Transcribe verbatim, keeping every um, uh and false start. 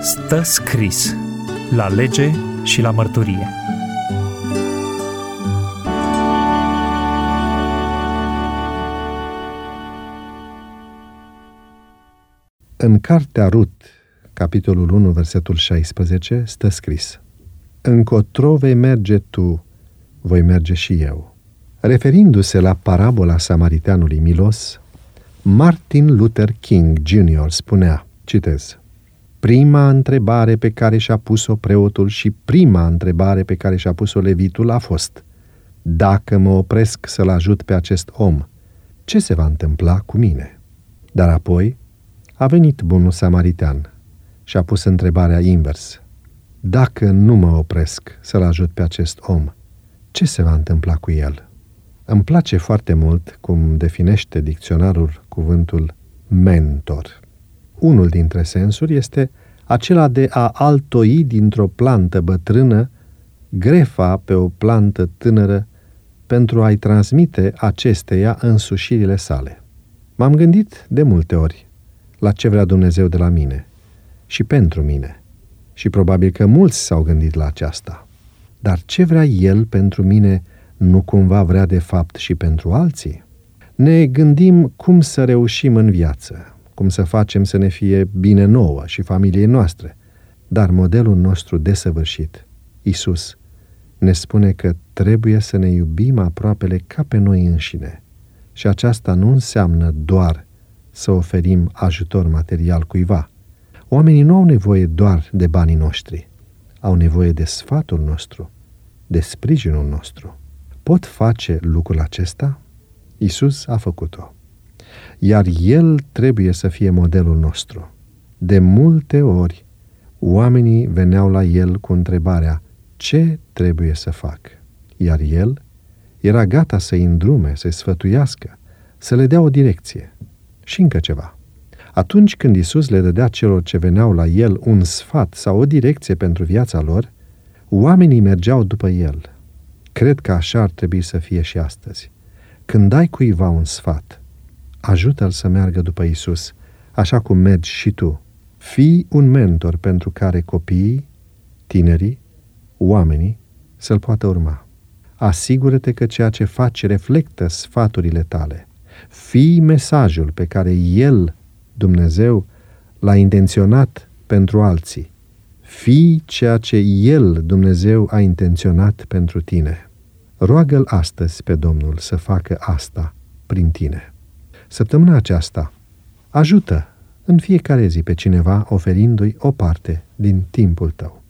Stă scris la lege și la mărturie. În cartea Rut, capitolul unu, versetul șaisprezece, stă scris: Încotro vei merge tu, voi merge și eu. Referindu-se la parabola samariteanului milos, Martin Luther King junior spunea, citez: Prima întrebare pe care și-a pus-o preotul și prima întrebare pe care și-a pus-o levitul a fost: dacă mă opresc să-l ajut pe acest om, ce se va întâmpla cu mine? Dar apoi a venit bunul samaritean și a pus întrebarea invers: dacă nu mă opresc să-l ajut pe acest om, ce se va întâmpla cu el? Îmi place foarte mult cum definește dicționarul cuvântul mentor. Unul dintre sensuri este acela de a altoi dintr-o plantă bătrână grefa pe o plantă tânără pentru a-i transmite acesteia însușirile sale. M-am gândit de multe ori la ce vrea Dumnezeu de la mine și pentru mine. Și probabil că mulți s-au gândit la aceasta. Dar ce vrea El pentru mine nu cumva vrea de fapt și pentru alții? Ne gândim cum să reușim în viață, cum să facem să ne fie bine nouă și familiei noastre. Dar modelul nostru desăvârșit, Iisus, ne spune că trebuie să ne iubim aproapele ca pe noi înșine. Și aceasta nu înseamnă doar să oferim ajutor material cuiva. Oamenii nu au nevoie doar de banii noștri, au nevoie de sfatul nostru, de sprijinul nostru. Pot face lucrul acesta? Iisus a făcut-o. Iar El trebuie să fie modelul nostru. De multe ori, oamenii veneau la El cu întrebarea: ce trebuie să fac? Iar El era gata să-i îndrume, să-i sfătuiască, să le dea o direcție. Și încă ceva. Atunci când Iisus le dădea celor ce veneau la El un sfat sau o direcție pentru viața lor, oamenii mergeau după El. Cred că așa ar trebui să fie și astăzi. Când dai cuiva un sfat, ajută-l să meargă după Iisus, așa cum mergi și tu. Fii un mentor pentru care copiii, tinerii, oamenii să-l poată urma. Asigură-te că ceea ce faci reflectă sfaturile tale. Fii mesajul pe care El, Dumnezeu, l-a intenționat pentru alții. Fii ceea ce El, Dumnezeu, a intenționat pentru tine. Roagă-L astăzi pe Domnul să facă asta prin tine. Săptămâna aceasta, ajută în fiecare zi pe cineva oferindu-i o parte din timpul tău.